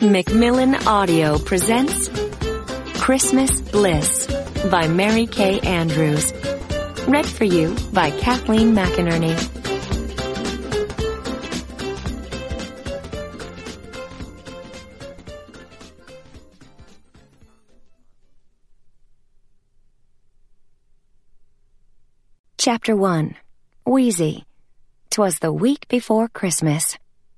Macmillan Audio presents Christmas Bliss by Mary Kay Andrews. Read for you by Kathleen McInerney. Chapter 1. Wheezy. 'Twas the week before Christmas.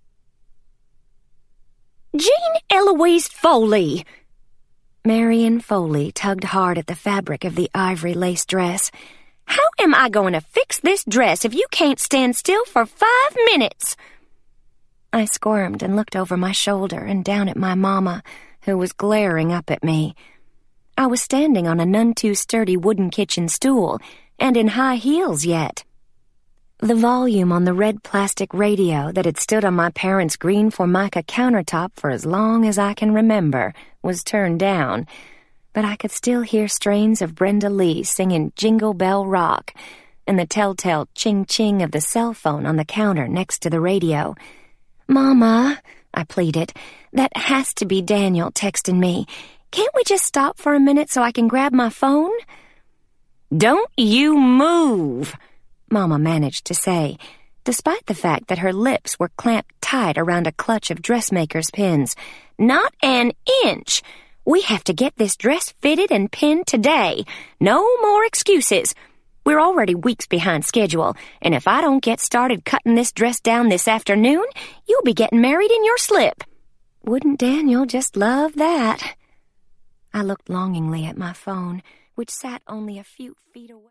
Jean Eloise Foley! Marion Foley tugged hard at the fabric of the ivory lace dress. How am I going to fix this dress if you can't stand still for 5 minutes? I squirmed and looked over my shoulder and down at my mama, who was glaring up at me. I was standing on a none-too-sturdy wooden kitchen stool, and in high heels yet. The volume on the red plastic radio that had stood on my parents' green Formica countertop for as long as I can remember was turned down, but I could still hear strains of Brenda Lee singing Jingle Bell Rock and the telltale ching-ching of the cell phone on the counter next to the radio. "Mama," I pleaded, "that has to be Daniel texting me. Can't we just stop for a minute so I can grab my phone?" "Don't you move," Mama managed to say, despite the fact that her lips were clamped tight around a clutch of dressmaker's pins. "Not an inch. We have to get this dress fitted and pinned today. No more excuses. We're already weeks behind schedule, and if I don't get started cutting this dress down this afternoon, you'll be getting married in your slip." Wouldn't Daniel just love that? I looked longingly at my phone, which sat only a few feet away.